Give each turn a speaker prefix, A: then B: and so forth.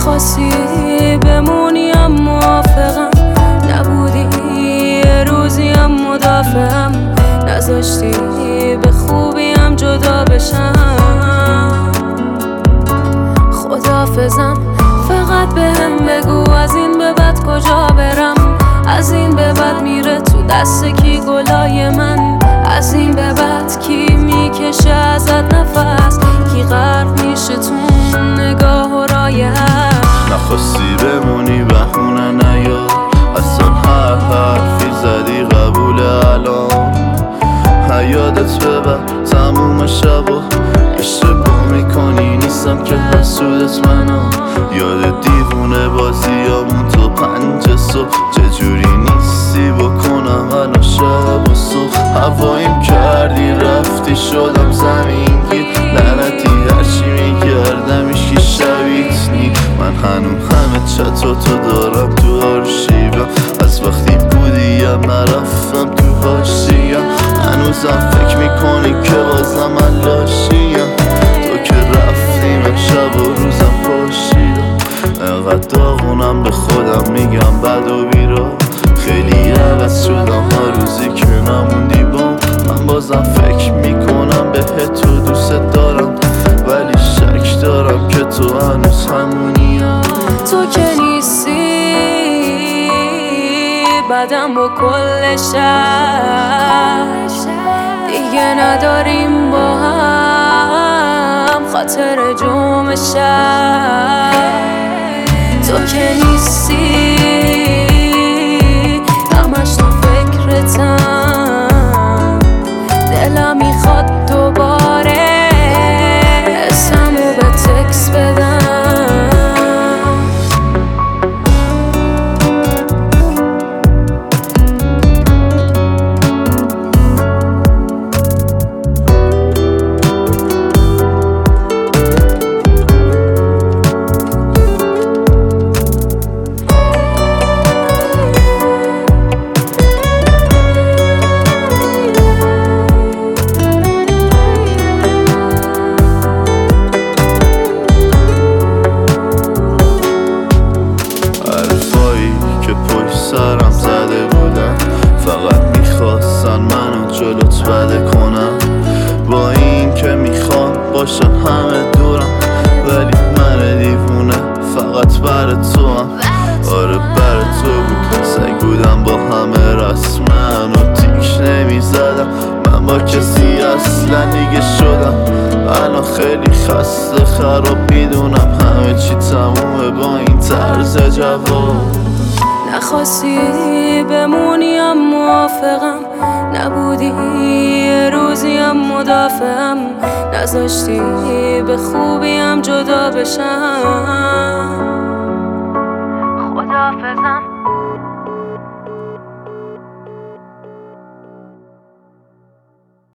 A: نخواستی بمونیم موافقم، نبودی یه روزیم مدافعم، نذاشتی به خوبیم جدا بشم. خدافظم فقط بهم بگو از این به بعد کجا برم، از این به بعد میره تو دست کی گلای من، از این به بعد کی میکشه ازت نفس، کی غرق میشه تو نگاه و رایه.
B: نخواستی بمونی بهونه نیار، اصلا هر حرفی زدی قبول الان، یادت ببر تموم شبا اشتباه میکنی، نیستم که حسودت منم، یاد دیوونه بازیامون تو 5 صبح، چجوری نیستی بکنم الان شب و صبح، هوایم کردی رفتی شدم زمینگیر، لعنتی هرچی میکردم ایشکی شبیت نی، من همه چطاتو دارم تو آرشیوم، از وقتی بودیم نرفتم تو حاشیم، هنوزم فکر میکنی که بازم من لاشیم، تو که رفتی من شب و روزم پاشیدم، انقدر داغونم به خودم میگم بد و بیرا، خیلی عوض شدم هر روزی که نموندی بام، من بازم فکر میکنم بهت تو دوست دارم، ولی شک دارم که تو هنوز همونی هم.
A: تو که نیستی بعدم با کل شهر دیگه نداریم با هم خاطر جمع شهر، تو که نیستی همش تو فکرتم، دلم میخواد دوباره اسمو به تکس بدم.
B: سرم زده بودن فقط میخواستن منو جلوت بده کنم، با این که میخوان باشن همه دورم، ولی من دیوونه فقط بر تو هم، آره بر تو بود، سگ بودم با همه رسمن و تیک نمیزدم، من با کسی اصلا دیگه شدم، الان خیلی خسته خراب میدونم همه چی تمومه با این طرز جواب.
A: نخواستی بمونیم موافقم، نبودی یه روزیم مدافعم، نذاشتی به خوبیم جدا بشم. خدافظم